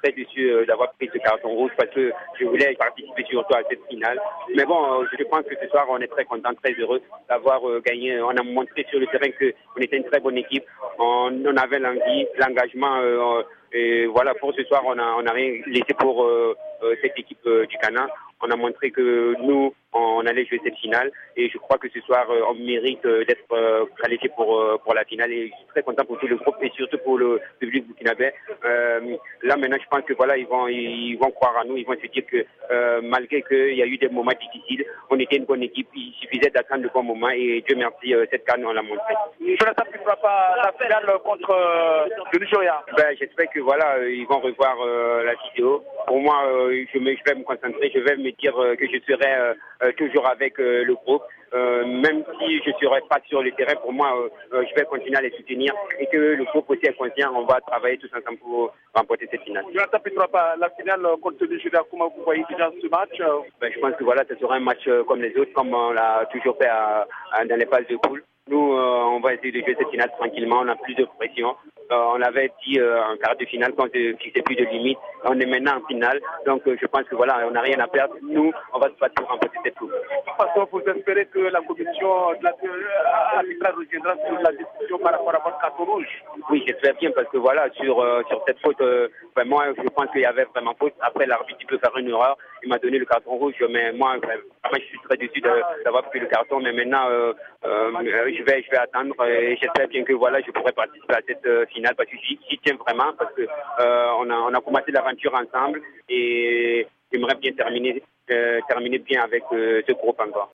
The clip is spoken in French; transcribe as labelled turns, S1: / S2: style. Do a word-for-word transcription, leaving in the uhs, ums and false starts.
S1: très déçu euh, d'avoir pris ce carton rouge parce que je voulais participer surtout à cette finale. Mais bon, euh, je pense que ce soir, on est très content, très heureux d'avoir euh, gagné. On a montré sur le terrain qu'on était une très bonne équipe. On, on avait l'envie, l'engagement. Euh, et voilà, pour ce soir, on a, on a rien laissé pour euh, euh, cette équipe euh, du Ghana. On a montré que nous, on allait jouer cette finale et je crois que ce soir, on mérite d'être qualifié pour, pour la finale et je suis très content pour tout le groupe et surtout pour le public burkinabé. Euh, là maintenant, je pense que voilà, ils vont, ils vont croire à nous, ils vont se dire que euh, malgré qu'il y a eu des moments difficiles, on était une bonne équipe, il suffisait d'attendre le bon moment et Dieu merci, cette canne, on l'a montré.
S2: Jonathan, tu ne feras pas la finale contre euh, le Nigeria?
S1: Ben, j'espère que voilà, ils vont revoir euh, la vidéo. Pour moi, euh, je, me, je vais me concentrer, je vais me dire euh, que je serai euh, toujours avec euh, le groupe. Euh, même si je ne serai pas sur le terrain, pour moi, euh, je vais continuer à les soutenir et que le groupe aussi est conscient, on va travailler tous ensemble pour remporter cette finale.
S2: Jonathan, tu ne feras pas la finale contre le Nigeria, comment vous voyez déjà ce match?
S1: Ben, je pense que voilà, ce sera un match comme les autres, comme on l'a toujours fait à, à, dans les phases de poule. Nous, euh, on va essayer de jouer cette finale tranquillement, on a plus de pression. Euh, on avait dit euh, en quart de finale qu'on ne fixait plus de limites. On est maintenant en finale, donc euh, je pense que voilà, on n'a rien à perdre. Nous, on va se battre pour remporter cette coupe.
S2: Parce que vous espérez que la commission de l'arbitrage reviendra sur la décision par rapport à votre carton rouge?
S1: Oui, j'espère bien parce que voilà, sur, euh, sur cette faute, euh, ben, moi je pense qu'il y avait vraiment faute. Après, l'arbitre il peut faire une erreur. Il m'a donné le carton rouge, mais moi, vraiment, je suis très déçu d'avoir pris le carton. Mais maintenant, euh, euh, je vais, je vais attendre et j'espère bien que voilà, je pourrai participer à cette euh, finale parce que j'y tiens vraiment parce que euh, on a, on a commencé l'aventure ensemble et j'aimerais bien terminer, euh, terminer bien avec euh, ce groupe encore.